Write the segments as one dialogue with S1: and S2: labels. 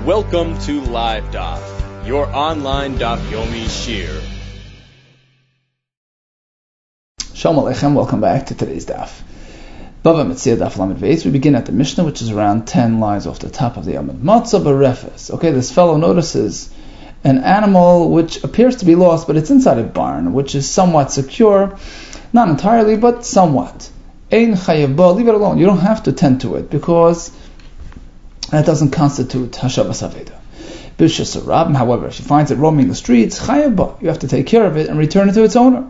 S1: Welcome to Live Daf, your online Daf Yomi Shir.
S2: Shalom Aleichem, welcome back to today's Daf. Bava Metzia Daf Lamed Beis. We begin at the Mishnah, which is around 10 lines off the top of the Amud. Matzah berefes. Okay, this fellow notices an animal which appears to be lost, but it's inside a barn, which is somewhat secure, not entirely, but somewhat. Ein chayav ba, leave it alone. You don't have to tend to it, because that doesn't constitute hashavas aveda. Bishas Rabim, however, if she finds it roaming the streets, chayav ba, you have to take care of it and return it to its owner.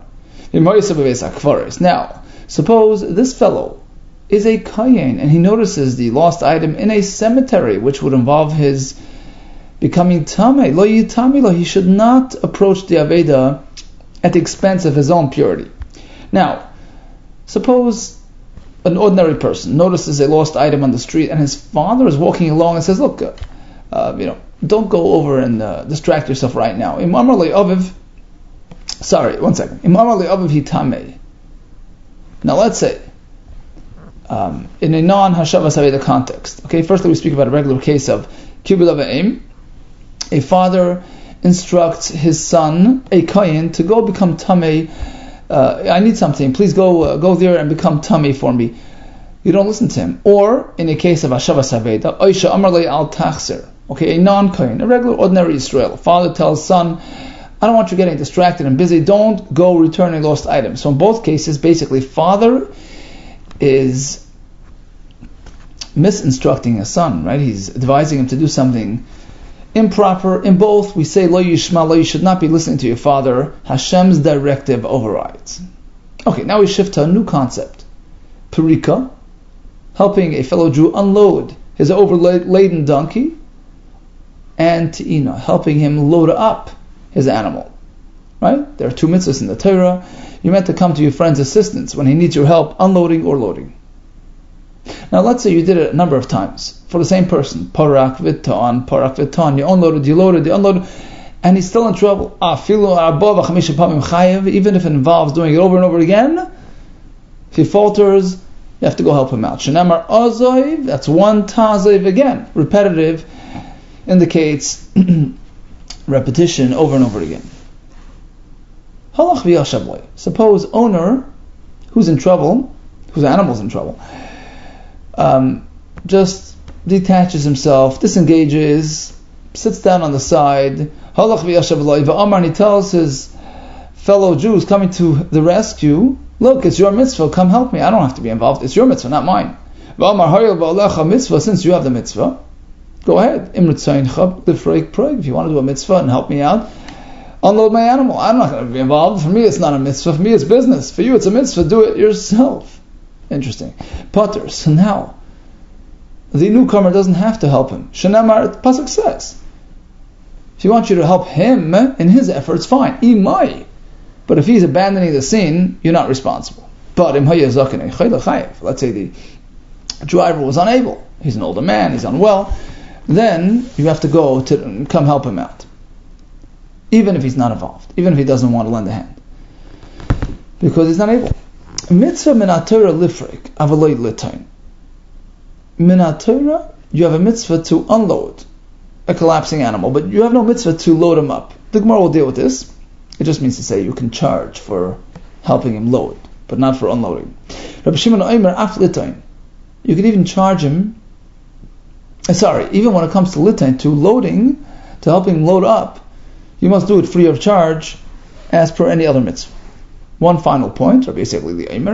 S2: Now, suppose this fellow is a kayin and he notices the lost item in a cemetery, which would involve his becoming tamei. Lo yitami lo, he should not approach the aveda at the expense of his own purity. Now, suppose an ordinary person notices a lost item on the street, and his father is walking along and says, "Look, don't go over and distract yourself right now." Imam Ali Aviv. Sorry, one second. Imam Ali Aviv hitamei. Now, let's say in a non-hashavas aveda context. Okay, firstly we speak about a regular case of kibul avim. A father instructs his son, a kayin, to go become tamei. I need something. Please go there and become tamei for me. You don't listen to him. Or in a case of hashavas aveda, Oisha Amar le al tachzer. Okay, a non-kayin, a regular ordinary Israel. Father tells son, I don't want you getting distracted and busy. Don't go returning lost items. So in both cases, basically, father is misinstructing his son, right? He's advising him to do something improper. In both, we say, Lo yishma, lo, you should not be listening to your father. Hashem's directive overrides. Okay, now we shift to a new concept. Perika, helping a fellow Jew unload his overladen donkey, and Te'ina, helping him load up his animal. Right? There are two mitzvahs in the Torah. You're meant to come to your friend's assistance when he needs your help unloading or loading. Now let's say you did it a number of times for the same person. Parak v'ton. You unloaded, you unloaded, and he's still in trouble. Even if it involves doing it over and over again, if he falters, you have to go help him out. Shenamar azoiv, that's one tazoiv again. Repetitive indicates repetition over and over again. Halach v'yashavlei. Suppose owner, who's in trouble, whose animal's in trouble, just detaches himself, disengages, sits down on the side. Halach v'yashavlei v'amar, and he tells his fellow Jews coming to the rescue, look, it's your mitzvah, come help me. I don't have to be involved. It's your mitzvah, not mine. V'amar hayil v'alecha mitzvah, since you have the mitzvah, go ahead. If you want to do a mitzvah and help me out, unload my animal. I'm not going to be involved. For me, it's not a mitzvah. For me, it's business. For you, it's a mitzvah. Do it yourself. Interesting. Potter. So now, the newcomer doesn't have to help him. Shenamar, Pasuk says, if you want you to help him in his efforts, fine. Imai. But if he's abandoning the scene, you're not responsible. But let's say the driver was unable. He's an older man. He's unwell. Then you have to go to come help him out, even if he's not involved, even if he doesn't want to lend a hand, because he's not able. Mitzvah minat Torah lifrik avaloi litain. Minat Torah, you have a mitzvah to unload a collapsing animal, but you have no mitzvah to load him up. The Gemara will deal with this. It just means to say you can charge for helping him load, but not for unloading. Rabbi Shimon Omer af litain. You can even charge him. Even when it comes to litain, to loading, to helping load up, you must do it free of charge, as per any other mitzvah. One final point, Rabbi Yisrael the Eimer,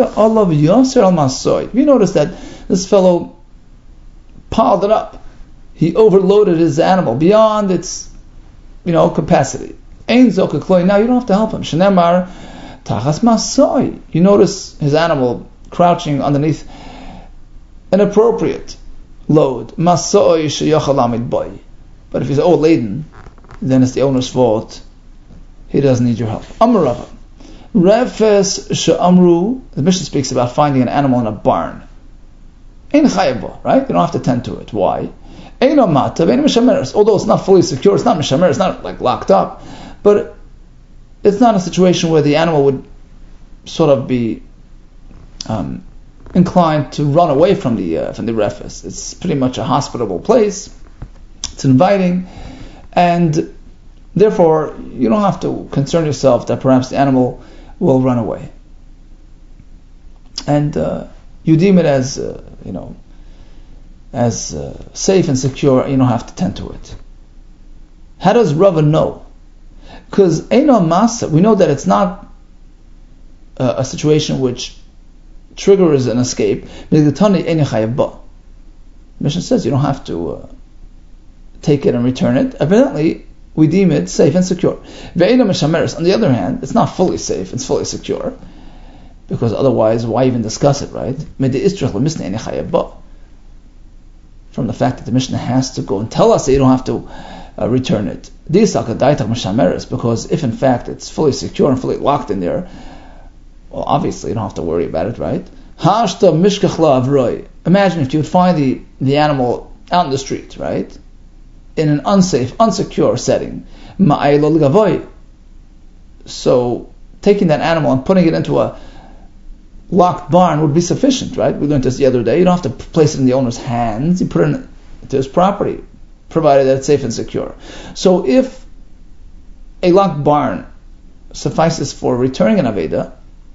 S2: if you notice that this fellow piled it up, he overloaded his animal beyond its, capacity. Now you don't have to help him. Shenemar tachas masoi. You notice his animal crouching underneath an appropriate load. Masoi sheyachal amid boy. But if he's overladen, then it's the owner's fault. He doesn't need your help. Amrava. Refes she'amru. The Mishnah speaks about finding an animal in a barn. Ein chaybo, right? You don't have to tend to it. Why? Eino mata, ve'eino mishameres. Although it's not fully secure, it's not mishamer, it's not like locked up, but it's not a situation where the animal would sort of be inclined to run away from the refes. It's pretty much a hospitable place. It's inviting, and therefore you don't have to concern yourself that perhaps the animal will run away. And you deem it as safe and secure. You don't have to tend to it. How does Rava know? Because Eino Masa, we know that it's not a situation which triggers an escape. The Mishnah says you don't have to take it and return it. Evidently, we deem it safe and secure. On the other hand, it's not fully safe, it's fully secure. Because otherwise, why even discuss it, right? From the fact that the Mishnah has to go and tell us that you don't have to return it. Because if in fact it's fully secure and fully locked in there, well, obviously you don't have to worry about it, right? Imagine if you would find the animal out in the street, right? In an unsafe, unsecure setting. So taking that animal and putting it into a locked barn would be sufficient, right? We learned this the other day. You don't have to place it in the owner's hands. You put it into his property, provided that it's safe and secure. So if a locked barn suffices for returning an Aveda,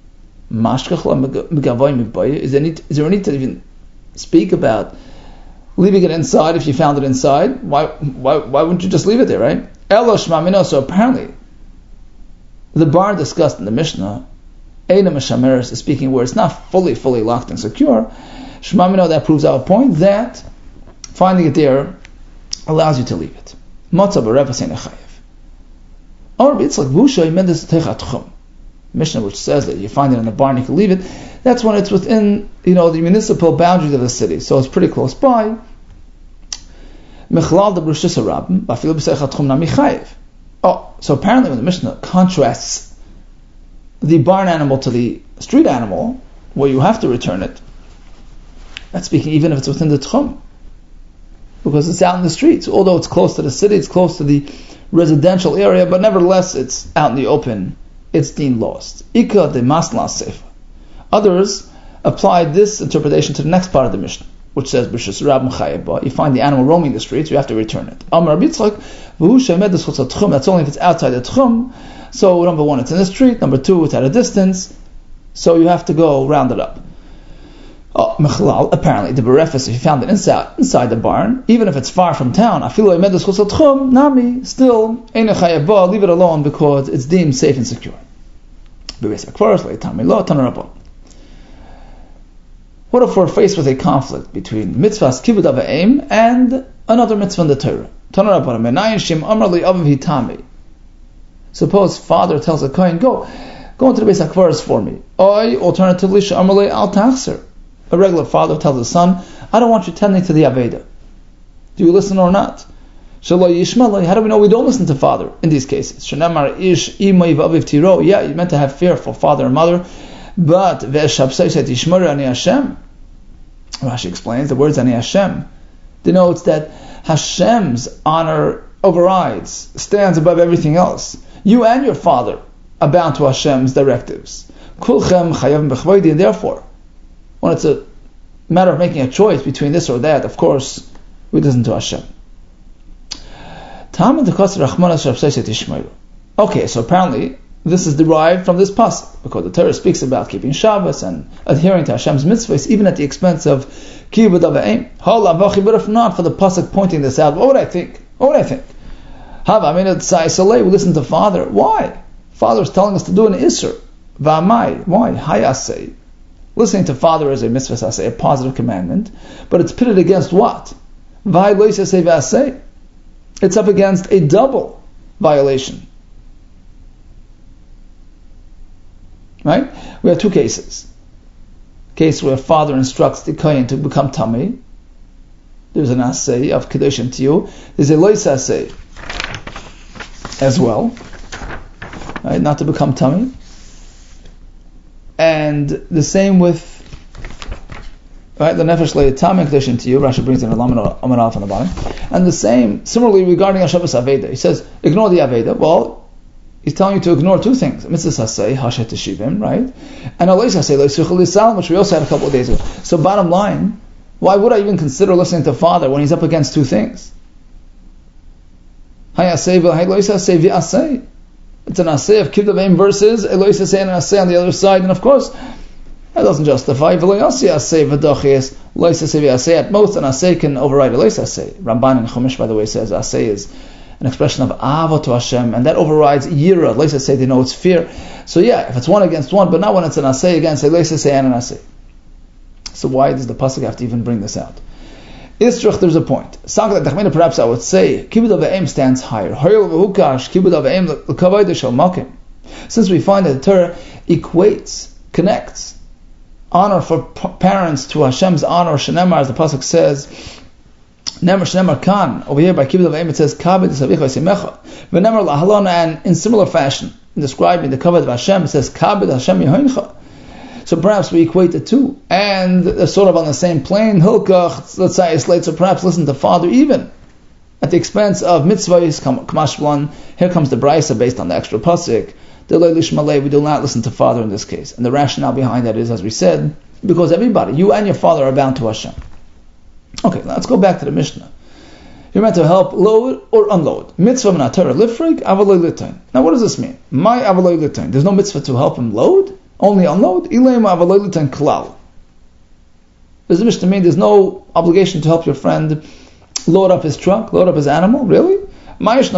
S2: is there a need to even speak about leaving it inside if you found it inside? Why wouldn't you just leave it there, right? So apparently, the barn discussed in the Mishnah, Eina Meshameres, is speaking where it's not fully locked and secure. Shmamino, that proves our point that finding it there allows you to leave it. Mishnah which says that you find it in the barn, you can leave it. That's when it's within the municipal boundaries of the city, so it's pretty close by. So apparently when the Mishnah contrasts the barn animal to the street animal, where you have to return it, that's speaking even if it's within the Tchum, because it's out in the streets. Although it's close to the city, it's close to the residential area, but nevertheless it's out in the open, it's deemed lost. Ika de masla sefer. Others applied this interpretation to the next part of the Mishnah, which says B'shus Rab M'chayeba. You find the animal roaming the streets, you have to return it. Amar Rabbi Yitzchak, v'hu shemed d'schutz ha'tchum. That's only if it's outside the tchum. So number one, it's in the street. Number two, it's at a distance. So you have to go round it up. Mechlal, apparently the berefus, if you found it inside the barn, even if it's far from town, afilu shemed d'schutz ha'tchum, nami, still eina chayeba. Leave it alone because it's deemed safe and secure. What if we're faced with a conflict between mitzvahs kibud avayim and another mitzvah in the Torah? Suppose father tells a kohen, go into the Beis HaKvaros for me. Or alternatively, al tachser. A regular father tells his son, I don't want you tending to the Aveda. Do you listen or not? How do we know we don't listen to father in these cases? Yeah, you're meant to have fear for father and mother, but Rashi explains the words Ani Hashem denotes that Hashem's honor overrides, stands above everything else. You and your father are bound to Hashem's directives. Kulchem chayav b'chvoidi, and therefore, when it's a matter of making a choice between this or that, of course, we listen to Hashem. Okay, so apparently this is derived from this pasuk, because the Torah speaks about keeping Shabbos and adhering to Hashem's mitzvahs, even at the expense of kibud avayim. But if not for the pasuk pointing this out, what would I think? We listen to father. Why? Father is telling us to do an isur. V'amai. Why? Hayasei. Listening to father is a mitzvah sasei, a positive commandment, but it's pitted against what? V'hai lo yisasei v'asei. It's up against a double violation. Right? We have two cases. Case where father instructs the kohen to become tamei. There's an asay of kedoshim tiyu. There's a lois asay as well, right? Not to become tamei. And the same with right, the nefesh le'tamei kedoshim tiyu. Rashi brings in a lamed alf on the bottom. And the same, similarly regarding Hashavas Aveda. He says, ignore the Aveda. Well, he's telling you to ignore two things. Mitzvah Hasei, Hashet Teshivim, right? And Alois Hasei, Le'suchel Yisrael, which we also had a couple of days ago. So bottom line, why would I even consider listening to father when he's up against two things? Hayasei v'hay lo yisasei v'asei. It's an asay of kibud avim versus a lo yisasei and an asay on the other side, and of course, that doesn't justify. At most, an asay can override a lo yisasei. Ramban in Chumash, by the way, says asay is an expression of ava to Hashem, and that overrides yira. Lo yisasei denotes fear. So yeah, if it's one against one, but not when it's an asay against a lo yisasei and an asay. So why does the pasuk have to even bring this out? Istrach, there's a point. Perhaps I would say kibud avim stands higher. Since we find that the Torah equates, connects honor for parents to Hashem's honor, shenemar, as the pasuk says, shenemar kan, over here by kibud avim it says kabed esavicha v'simecha, v'nemar lahalon, and in similar fashion, in describing the kavod of Hashem, it says kabed Hashem yehoincha. So perhaps we equate the two, and they're sort of on the same plane. Hilkach, let's say, isolate. So perhaps listen to father even at the expense of mitzvahs. Kamashblan. Here comes the brisa based on the extra pasuk. We do not listen to father in this case, and the rationale behind that is, as we said, because everybody, you and your father, are bound to Hashem. Okay, let's go back to the Mishnah. You're meant to help load or unload. Mitzvah min Torah lifrig avaloi litain. Now, what does this mean? My avaloi litain. There's no mitzvah to help him load. Only unload. Ilema avaloi litain klal. Does the Mishnah mean there's no obligation to help your friend load up his truck, load up his animal? Really? Why is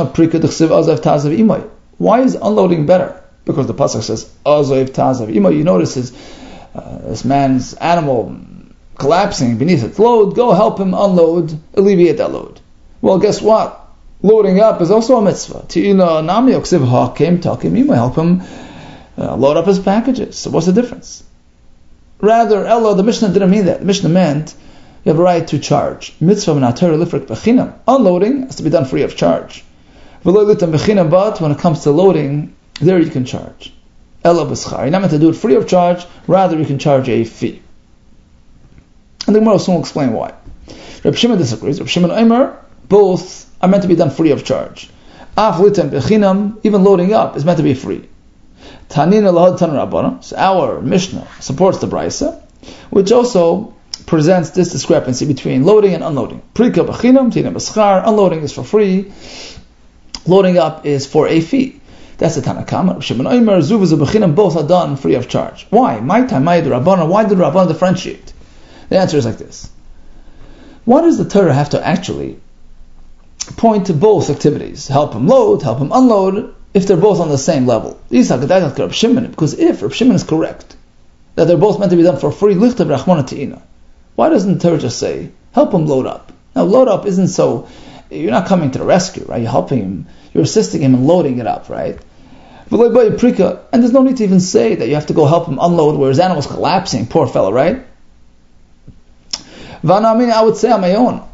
S2: unloading better? Because the pasuk says azav tazav imay. You notice this man's animal collapsing beneath its load. Go help him unload, alleviate that load. Well, guess what? Loading up is also a mitzvah. Ti'ina nami oksiv hakim takim imay. Help him load up his packages. So what's the difference? Rather, Ella, the Mishnah didn't mean that. The Mishnah meant you have a right to charge. Mitzvah min Torah lifrik b'chinam. Unloading has to be done free of charge. But when it comes to loading, there you can charge. Ella b'schar. You're not meant to do it free of charge. Rather, you can charge a fee. And the Gemara soon will explain why. Reb Shimon disagrees. Reb Shimon Omer, both are meant to be done free of charge. Af litem b'chinam, even loading up, is meant to be free. Tanina lahad tan Rabbana. So our Mishnah supports the brisa, which also presents this discrepancy between loading and unloading. Prika b'chinam, tina b'schar. Unloading is for free. Loading up is for a fee. That's the Tanakama. Shimon Omer, Zuv b'chinam, both are done free of charge. Why? My time, my Rabbana. Why did Rabbana differentiate? The answer is like this. Why does the Torah have to actually point to both activities? Help him load, help him unload, if they're both on the same level. Because if Reb Shimon is correct, that they're both meant to be done for free, why doesn't the Torah just say, help him load up? Now, load up isn't so, you're not coming to the rescue, right? You're helping him, you're assisting him in loading it up, right? And there's no need to even say that you have to go help him unload where his animal's collapsing, poor fellow, right? I would say on my own,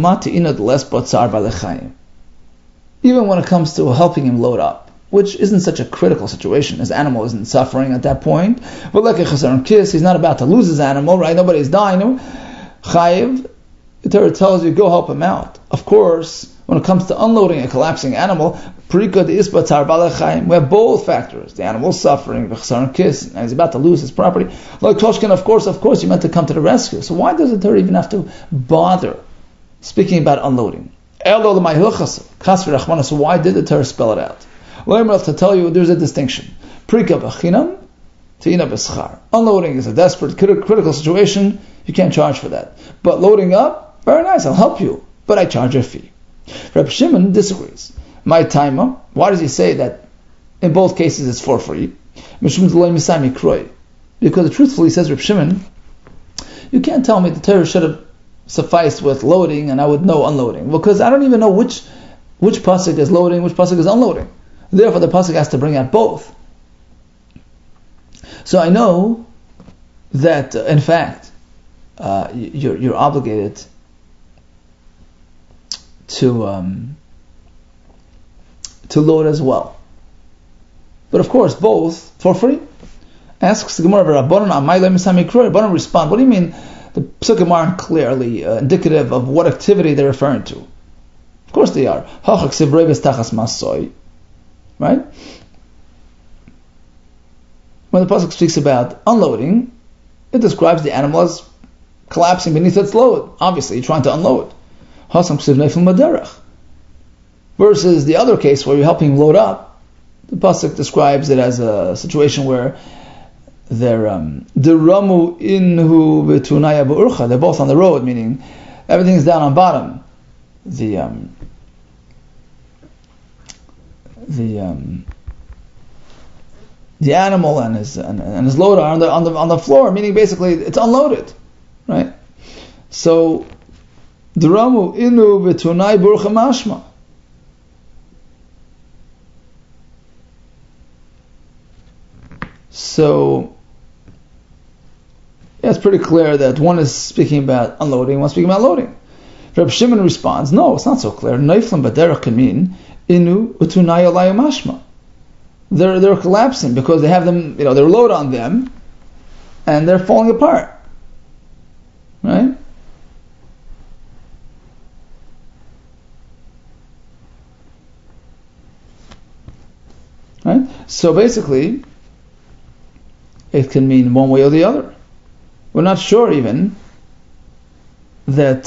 S2: even when it comes to helping him load up, which isn't such a critical situation. His animal isn't suffering at that point. But like a chasar kiss, he's not about to lose his animal, right? Nobody's dying. Chayiv, the Torah tells you, go help him out. Of course, when it comes to unloading a collapsing animal, prika de isbatar balachayim, we have both factors. The animal's suffering, the chasar kiss, and he's about to lose his property. Like Toshkin, of course, you meant to come to the rescue. So why does the Torah even have to bother speaking about unloading? So why did the Torah spell it out? To tell you there's a distinction. Prika b'chinam, te'ina b'schar. Unloading is a desperate, critical situation. You can't charge for that. But loading up, very nice, I'll help you. But I charge a fee. Reb Shimon disagrees. My timer, why does he say that in both cases it's for free? Because truthfully, says Reb Shimon, you can't tell me the Torah should have sufficed with loading and I would know unloading. Because I don't even know which pasuk is loading, which pasuk is unloading. Therefore, the pasuk has to bring out both. So I know that, in fact, you're obligated to load as well. But of course, both for free. Asks the Gemara, Rabbanan respond, what do you mean the psukim aren't clearly indicative of what activity they're referring to? Of course they are. Right? When the pasuk speaks about unloading, it describes the animal as collapsing beneath its load. Obviously, you're trying to unload. Versus the other case where you're helping him load up, the pasuk describes it as a situation where they're deramu inhu v'tunaya b'urcha. They're both on the road, meaning everything's down on bottom. The animal and his load are on the floor, meaning basically it's unloaded, right? So deramu inu v'tunai b'urcha mashma. So yeah, it's pretty clear that one is speaking about unloading, one is speaking about loading. Reb Shimon responds, no, it's not so clear. Neiflim baderech can mean inu utunaya layu mashma. They're collapsing because they have them, they're load on them, and they're falling apart, right? Right. So basically, it can mean one way or the other. We're not sure even that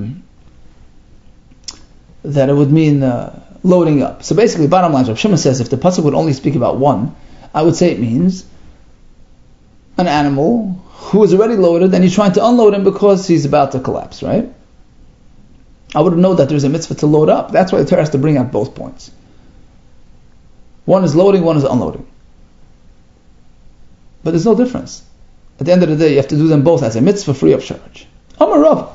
S2: that it would mean loading up. So basically, bottom line, Rav Shimon says if the pasuk would only speak about one, I would say it means an animal who is already loaded and you're trying to unload him because he's about to collapse, right? I would know that there's a mitzvah to load up. That's why the Torah has to bring out both points. One is loading, one is unloading. But there's no difference. At the end of the day, you have to do them both as a mitzvah free of charge. Amar Rav.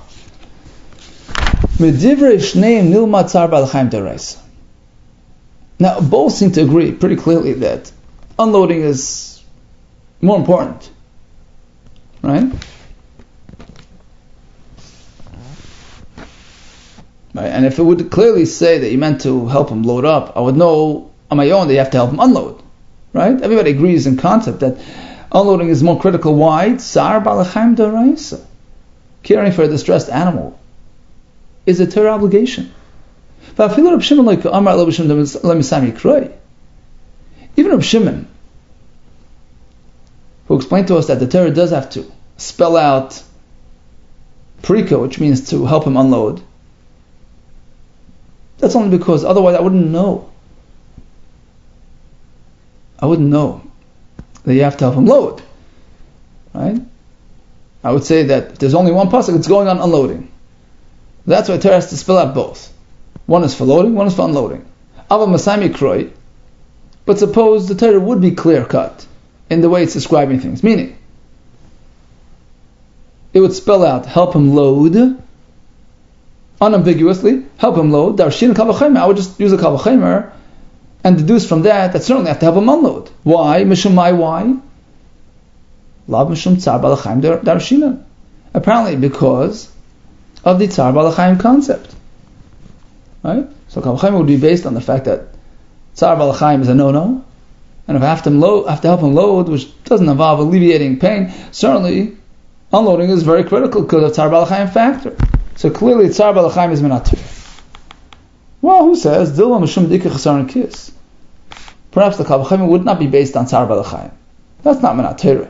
S2: Now, both seem to agree pretty clearly that unloading is more important. Right? Right? And if it would clearly say that you meant to help him load up, I would know on my own that you have to help him unload. Right? Everybody agrees in concept that unloading is more critical. Why? Tsar balachaim daraisa. Caring for a distressed animal is a Torah obligation. Even Reb Shimon, who explained to us that the Torah does have to spell out prika, which means to help him unload, that's only because otherwise I wouldn't know. I wouldn't know that you have to help him load. Right? I would say that if there's only one pasuk, it's going on unloading. That's why Torah has to spell out both. One is for loading, one is for unloading. Aval Masami Kroi, but suppose the Torah would be clear cut in the way it's describing things. Meaning, it would spell out, help him load, unambiguously, help him load, Darshin Kavachemer. I would just use a Kavachemer and deduce from that certainly I have to help him unload. Why? Mishumai, why? Lav Mishum Tsar Balachaim Darshina. Apparently because of the Tsar Balachaim concept. Right? So Kavachaim would be based on the fact that Tsar Balachaim is a no-no, and if I have to help him load, which doesn't involve alleviating pain, certainly unloading is very critical because of Tsar Balachaim factor. So clearly Tsar Balachaim is Menatir. Well, who says Dilma Mishum Dika Chasar and Kiss? Perhaps the Kavachaim would not be based on Tsar Balachaim. That's not Menatir.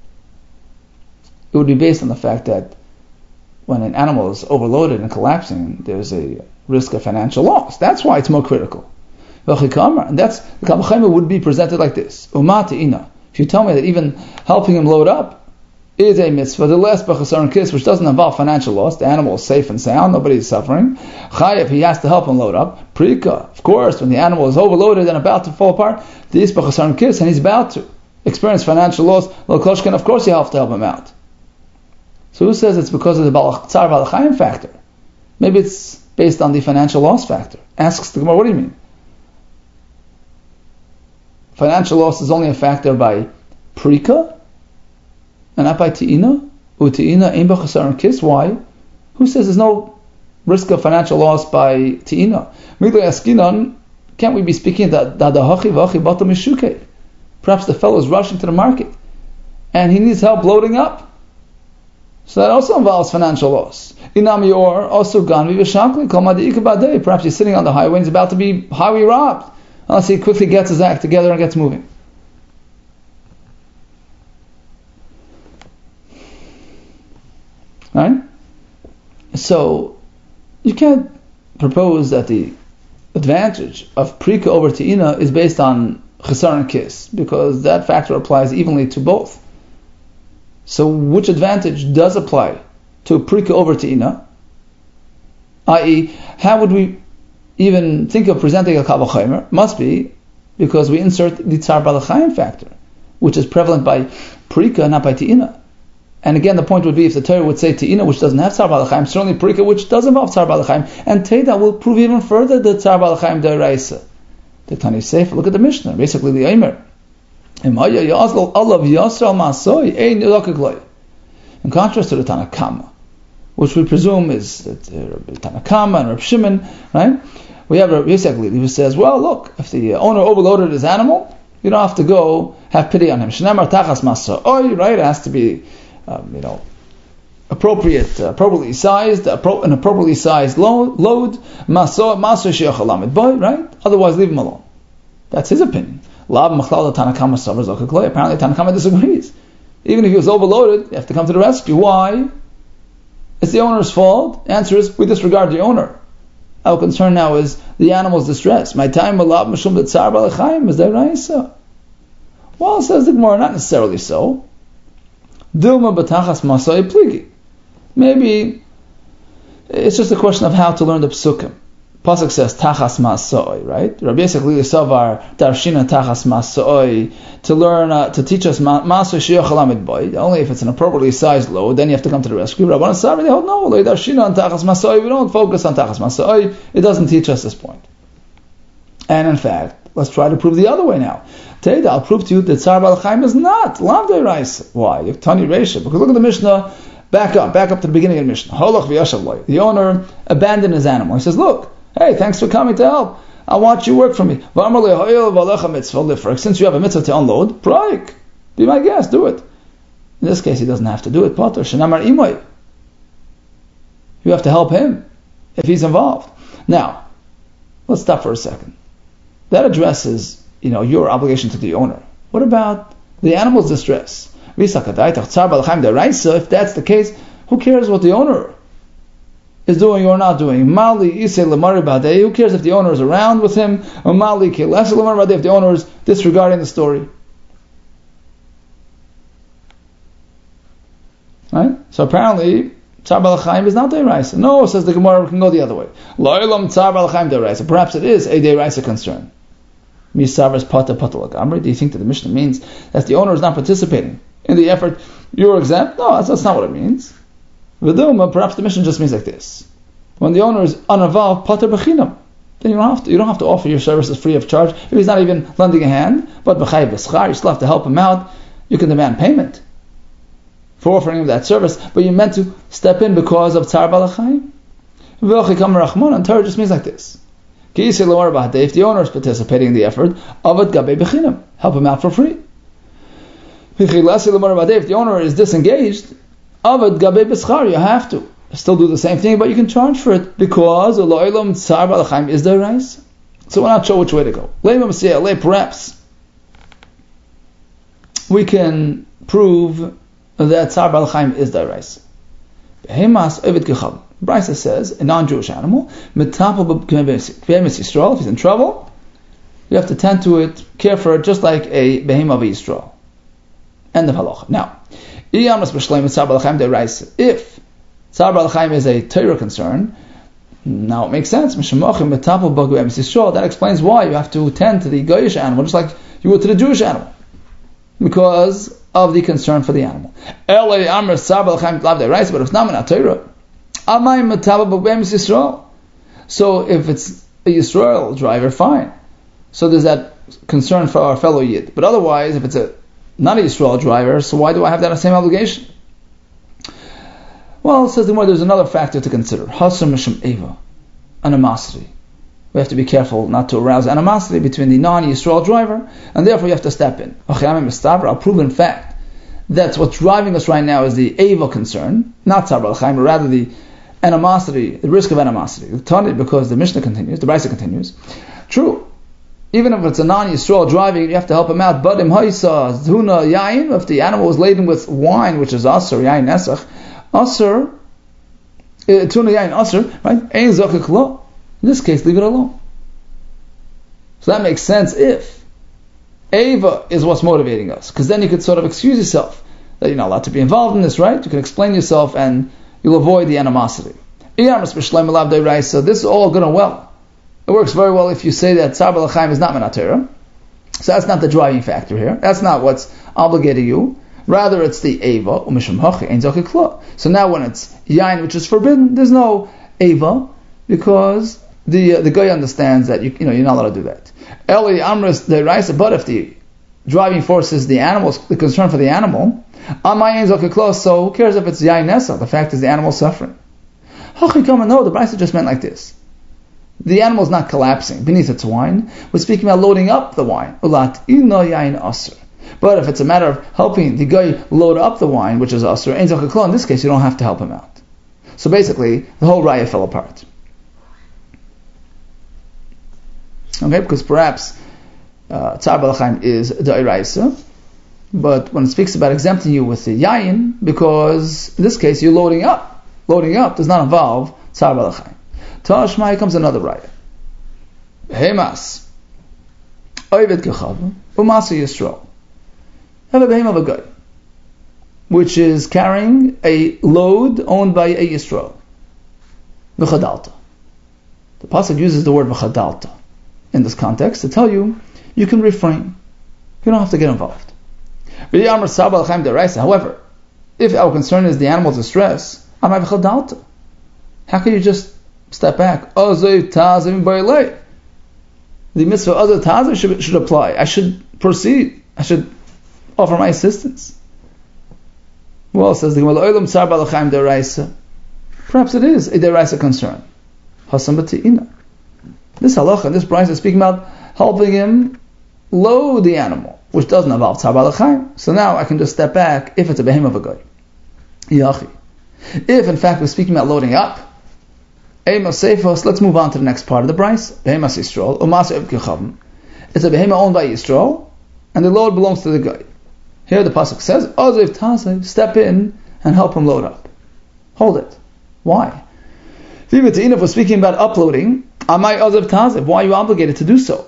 S2: It would be based on the fact that when an animal is overloaded and collapsing, there's a risk of financial loss. That's why it's more critical. And that's the Kavachaim would be presented like this. If you tell me that even helping him load up is a mitzvah, the less b'chasar and kiss, which doesn't involve financial loss, the animal is safe and sound, nobody is suffering. Chayav, he has to help him load up. Prika, of course, when the animal is overloaded and about to fall apart, the is b'chasar and kiss, and he's about to experience financial loss. L'koshkin, of course you have to help him out. So who says it's because of the Tsar Balachaim factor? Maybe it's based on the financial loss factor. Asks the Gemara, what do you mean? Financial loss is only a factor by Prika and not by Te'ina? U'te'ina ein b'chasar and kiss. Why? Who says there's no risk of financial loss by Te'ina? Midlei askinan, can't we be speaking that dadahachi v'achi bata mishuke? Perhaps the fellow is rushing to the market and he needs help loading up. So that also involves financial loss. Inami or also ganvi v'shakli kol madi'ika b'adei. Perhaps he's sitting on the highway and he's about to be highway robbed, unless he quickly gets his act together and gets moving. Right? So you can't propose that the advantage of Prika over Te'ina is based on Chesar and Kis, because that factor applies evenly to both. So which advantage does apply to Prika over Te'ina? I.e., how would we even think of presenting a Kal V'chomer? Must be because we insert the Tzar Balachayim factor, which is prevalent by Prika, not by Te'ina. And again, the point would be if the Torah would say Te'ina, which doesn't have Tzar Balachayim, certainly Prika, which does involve Tzar Balachayim, and Teda will prove even further the Tzar Balachayim D'Oraisa. The Tani Sefer, look at the Mishnah, basically the Eimer. In contrast to the Tanakama, which we presume is Tanakama and Reb Shimon, right? We have Reb Yisrael who says, well, look, if the owner overloaded his animal, you don't have to go have pity on him. Shnamar tachas masa'oi, right? It has to be, appropriately sized, an appropriately sized load. Masa'oi she'achal lamed boy, right? Otherwise, leave him alone. That's his opinion. Apparently, Tanakama disagrees. Even if he was overloaded, you have to come to the rescue. Why? It's the owner's fault. The answer is, we disregard the owner. Our concern now is the animal's distress. My time malab mishum b'tzar balachayim, is that right? So, well, says the Gemara, not necessarily so. Dilma b'tachas masai pligi. Maybe it's just a question of how to learn the psukim. Pasuk says tachas masoi, right? Rabbi Yisrael Savar darshina tachas masoi to learn to teach us masoi shiyachalamid boy. Only if it's an appropriately sized load, then you have to come to the rescue. Rabbi Savar, they hold no, darshina and tachas masoi. We don't focus on tachas masoi. It doesn't teach us this point. And in fact, let's try to prove the other way now. Today, I'll prove to you that Tzar Balachayim is not Lav Deiraisa. Why? Tani Reisha. Because look at the Mishnah. Back up to the beginning of the Mishnah. Holach v'yashav loy. The owner abandoned his animal. He says, look, hey, thanks for coming to help. I want you to work for me. Since you have a mitzvah to unload, praik. Be my guest, do it. In this case, he doesn't have to do it. Potter, shenamar imoy. You have to help him if he's involved. Now, let's stop for a second. That addresses, your obligation to the owner. What about the animal's distress? If that's the case, who cares what the owner is doing or not doing? Who cares if the owner is around with him? Or if the owner is disregarding the story? Right? So apparently, Tzar Balachayim is not Deiraisa. No, says the Gemara, we can go the other way. Perhaps it is a Deiraisa concern. Do you think that the Mishnah means that the owner is not participating in the effort? You're exempt? No, that's not what it means. Perhaps the Mishnah just means like this: when the owner is uninvolved, pater b'chinam, then you don't have to offer your services free of charge. If he's not even lending a hand, but b'chay b'schar, you still have to help him out. You can demand payment for offering him that service, but you're meant to step in because of Tzar Balachayim. And Torah just means like this: if the owner is participating in the effort, avad gabei b'chinam, help him out for free. If the owner is disengaged, avad gabei b'schar, you have to still do the same thing, but you can charge for it because Elohim Tzar Balachayim is the rice. So we're not sure which way to go. Perhaps we can prove that Tzar Balachayim is the rice. Brisa says a non-Jewish animal, if he's in trouble, you have to tend to it, care for it, just like a behemah of Yisrael. End of halacha. Now, if Tzar Balachayim is a Torah concern, now it makes sense. That explains why you have to tend to the Goyish animal, just like you would to the Jewish animal, because of the concern for the animal. But if it's not a Torah, so if it's a Yisrael driver, fine. So there's that concern for our fellow Yid. But otherwise, if it's not a Yisrael driver, so why do I have that same obligation? Well, it says the more there's another factor to consider. Hasam Mishum Eva, animosity. We have to be careful not to arouse animosity between the non-Yisrael driver, and therefore you have to step in. I'll prove in fact that's what's driving us right now is the Eva concern, not Tzar Balachayim, but rather the animosity, the risk of animosity. Because the Mishnah continues, the Brisa continues. True, even if it's a non-Yisrael driving, you have to help him out. But if the animal was laden with wine, which is asur, yain nesach, asur, tuna yain asur, right? Ein zakik lo. In this case, leave it alone. So that makes sense if Eva is what's motivating us, because then you could sort of excuse yourself that you're not allowed to be involved in this, right? You can explain yourself and you'll avoid the animosity. This is all good and well. It works very well if you say that Tzar Balachayim is not Menatera. So that's not the driving factor here. That's not what's obligating you. Rather, it's the Eva. So now when it's Yain, which is forbidden, there's no Eva, because the guy understands that you're not allowed to do that. Eli Amris the Raisa, but if the driving force is the animal, the concern for the animal, so who cares if it's Yain Nesa? The fact is the animal suffering. No, the Raisa just meant like this. The animal is not collapsing beneath its wine. We're speaking about loading up the wine. But if it's a matter of helping the guy load up the wine, which is asur, in this case you don't have to help him out. So basically, the whole raya fell apart. Okay, because perhaps Tzar Balachayim is da'iraisa, but when it speaks about exempting you with the yayin, because in this case you're loading up. Loading up does not involve Tzar Balachayim. Tashma comes another raya. Hemas Oived Kechav Umasa Yisrael. Have a behem of a guy, which is carrying a load owned by a Yisrael. V'chadalta. The pasuk uses the word v'chadalta in this context to tell you can refrain. You don't have to get involved. However, if our concern is the animal's distress, how can you just step back? The mitzvah other tazim should apply. I should proceed. I should offer my assistance. Well, says the Gemara, perhaps it is a deraisa concern. This halacha, this brayso is speaking about helping him load the animal, which doesn't involve tzar balachayim. So now I can just step back if it's a behem of a guy. If in fact we're speaking about loading up, let's move on to the next part of the brayso. It's a behema owned by Yisrael, and the load belongs to the guy. Here the pasuk says, Oziv Taziv, step in and help him load up. Hold it. Why? If we're speaking about uploading, Amai Oziv Taziv, why are you obligated to do so?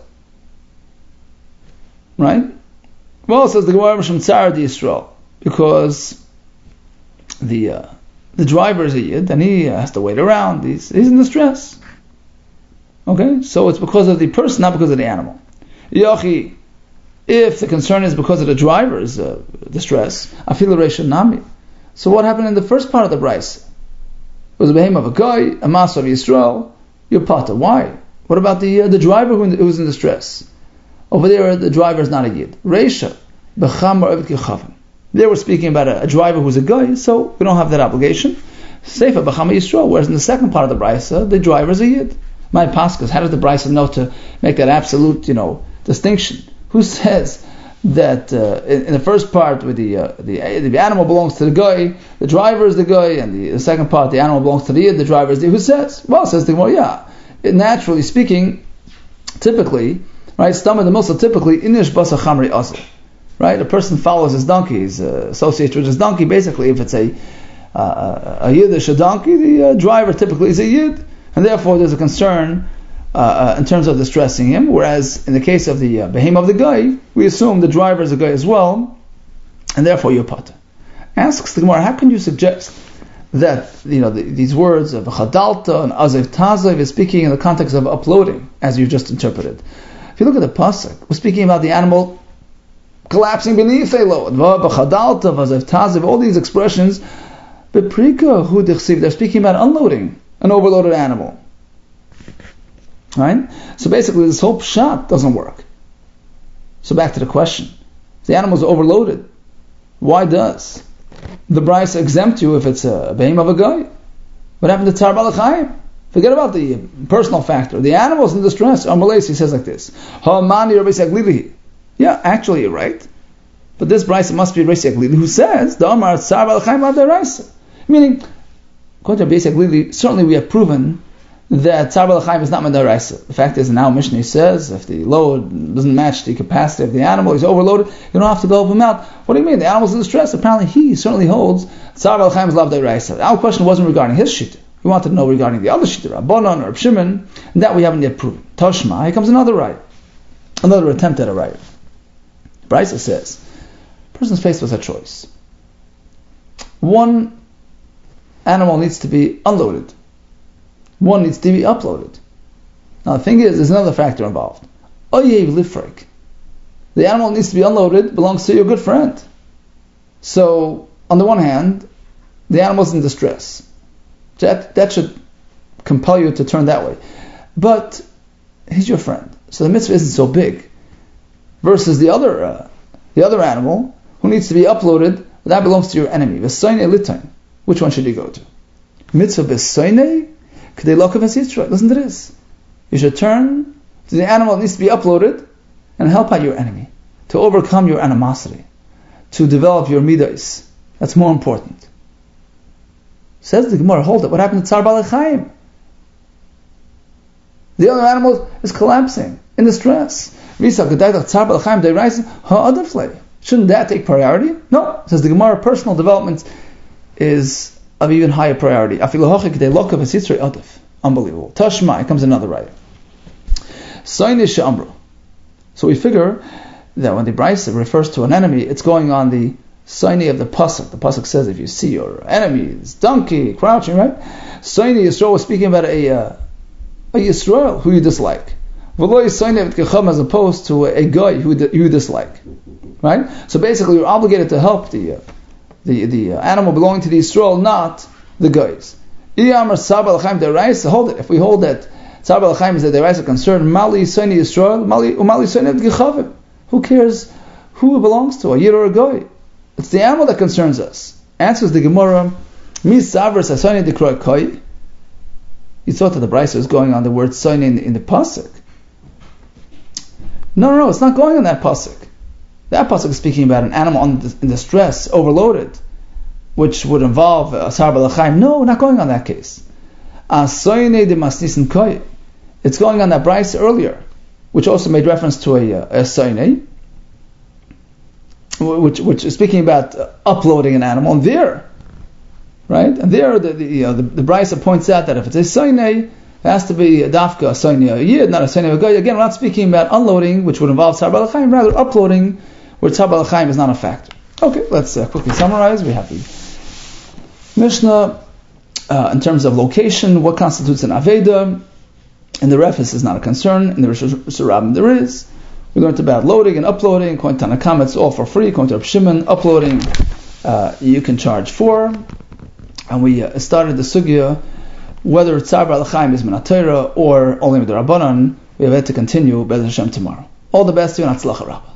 S2: Right? Well, it says the Gemara Mishum Tzar di Yisrael, because the driver is a Yid, and he has to wait around. He's in distress. Okay? So it's because of the person, not because of the animal. Yochi, if the concern is because of the driver's distress, afil reisha nami. So what happened in the first part of the brayso? It was a behem of a guy, a master of Yisrael, your pata. Why? What about the driver who was in distress? Over there, the driver is not a yid. Reisha, b'cham or eved. There we're speaking about a driver who's a guy, so we don't have that obligation. Seifa b'cham Yisrael. Whereas in the second part of the brayso, the driver is a yid. My paskas, how does the brayso know to make that absolute, distinction? Who says that in the first part, with the animal belongs to the guy, the driver is the guy, and the second part, the animal belongs to the yid, the driver is the who says? Well, says the Gemara, naturally speaking, typically, right? Stamad the Milsa typically inish basa chamri asel, right? A person follows his donkey, he's associated with his donkey. Basically, if it's a yiddish donkey, the driver typically is a yid, and therefore there's a concern in terms of distressing him, whereas in the case of the behem of the guy, we assume the driver is a guy as well, and therefore you're pata. Asks the Gemara, how can you suggest that these words of chadalta and aziv taziv is speaking in the context of uploading, as you just interpreted? If you look at the pasuk, we're speaking about the animal collapsing beneath a load. Chadalta, aziv taziv, all these expressions, beprika hu dichsiv, they're speaking about unloading an overloaded animal. Right? So basically this whole pshat doesn't work. So back to the question. If the animal is overloaded, why does the brayso exempt you if it's a behem of a guy? What happened to tzar balachayim? Forget about the personal factor. The animal is in distress. Amalesi says like this. Yeah, actually you're right. But this brayso must be Rabbi Yaglili who says, the Amar tzar balachayim ad deraisa. Meaning, according to Rabbi Yaglili, certainly we have proven that tzar balachayim is not medaraisa. The fact is, now Mishnah says, if the load doesn't match the capacity of the animal, he's overloaded, you don't have to go help him out. What do you mean? The animal's in distress. Apparently he certainly holds tzar balachayim is lav deraisa. Our question wasn't regarding his shita. We wanted to know regarding the other shita, Rabbanon or Shimon, and that we haven't yet proven. Toshma, here comes another right. Another attempt at a riot. Brisa says, a person's faced with a choice. One animal needs to be unloaded. One needs to be uploaded. Now the thing is, there's another factor involved. Oyev lifrek. The animal needs to be unloaded, belongs to your good friend. So, on the one hand, the animal's in distress. That should compel you to turn that way. But he's your friend, so the mitzvah isn't so big. Versus the other animal who needs to be uploaded, that belongs to your enemy. V'soinei litain. Which one should you go to? Mitzvah b'soinei k'dei lokav es Yisrael. Listen to this. You should turn to the animal that needs to be uploaded and help out your enemy, to overcome your animosity, to develop your midas. That's more important. Says the Gemara, hold it. What happened to Tzar Balei Chaim? The other animal is collapsing in distress. Shouldn't that take priority? No. Says the Gemara, personal development is of even higher priority. Unbelievable. Tashma, comes another right. So we figure that when the Brisa refers to an enemy, it's going on the Saini of the Pasuk. The Pasuk says if you see your enemy's donkey crouching, right? Saini Yisrael was speaking about a Yisrael who you dislike. As opposed to a guy who you dislike. Right? So basically you're obligated to help the animal belonging to the Yisrael, not the guys. Hold it. If we hold that Tzar Balei Chaim is that there is a concern, Mali Saini Yisrael, Mali Saini Gechavim. Who cares who it belongs to, a yid or a goy? It's the animal that concerns us. Answers the Gemara, Mi Savr Sasaini Dekroy Koi. You thought that the Brisa was going on the word Saini in the Pasuk. No, it's not going on that Pasuk. That Pasuk is speaking about an animal in distress, overloaded, which would involve Tzar Balei Chaim. No, we're not going on that case. Asaini de Masnisin Koi. It's going on that Brisa earlier, which also made reference to a Saini, which is speaking about uploading an animal. And there, right? And there, the Brisa points out that if it's a Saini, it has to be a dafka, a Saini, a yid, not a Saini, a guy. Again, we're not speaking about unloading, which would involve Tzar Balei Chaim, rather uploading, where Tzar Balei Chaim is not a factor. Okay, let's quickly summarize. We have the Mishnah in terms of location, what constitutes an Aveda. In the Refus is not a concern. In the Rosh Hashanah there is. We learned about loading and uploading. According to Tanakh, it's all for free. According to Reb Shimon, uploading you can charge for. And we started the sugya whether Tzar Balei Chaim is min HaTorah or only with the Rabbanan. We have yet to continue Be'ez Hashem tomorrow. All the best to you and Hatzlacha Rabbah.